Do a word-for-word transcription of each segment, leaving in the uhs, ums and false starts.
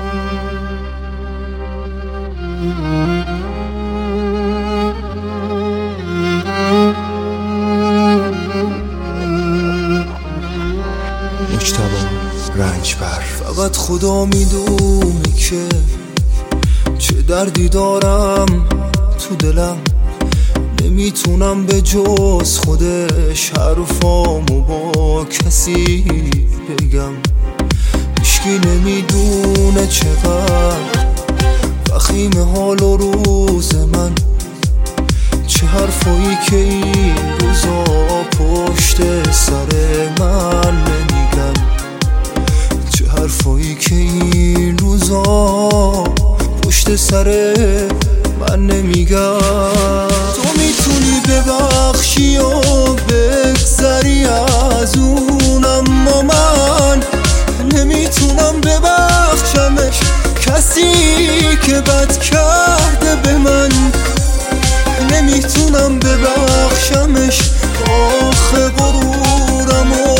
مجتبی رنجبر. فقط خدا میدونه که چه دردی دارم تو دلم، نمیتونم به جز خودش حرفامو با کسی بگم. هیچکی نمیدونه چقدر وخیم حال و روز من، چه حرفایی که این روزا پشت سر من نمیگن، چه حرفایی که این روزا پشت سر من نمیگن. تو میتونی ببخشی و بگذری از اون، اما من نمیتونم ببخشمش، کسی که بد کرده به من نمیتونم ببخشمش. آخه غرورمو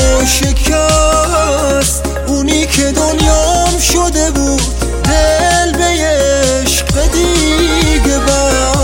شکست اونی که دنیام شده بود دل به عشق دیگه بست.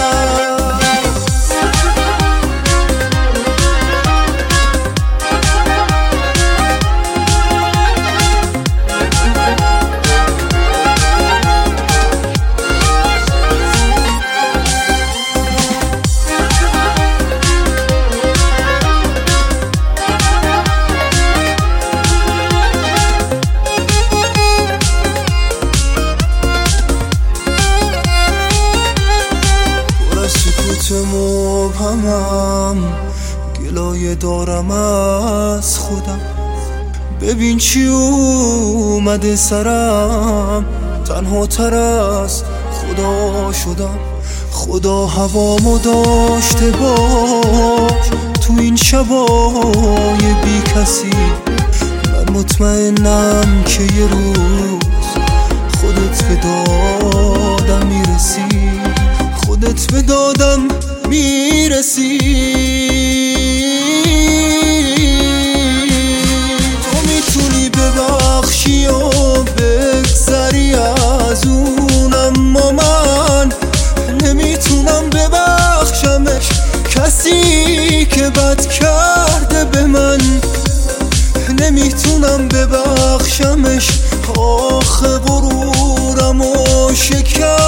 مبهمم گلایه دارم از خودم، ببین چی اومده سرم، تنها تر از خدا شدم. خدا هوامو داشته باش تو این شبای بی کسی، من مطمئنم که یه روز خودت به دادم میرسی، خودت به دادم میرسی. تو میتونی ببخشی و بگذری از اون، اما من نمیتونم ببخشمش، کسی که بد کرده به من نمیتونم ببخشمش. آخه غرورمو شکست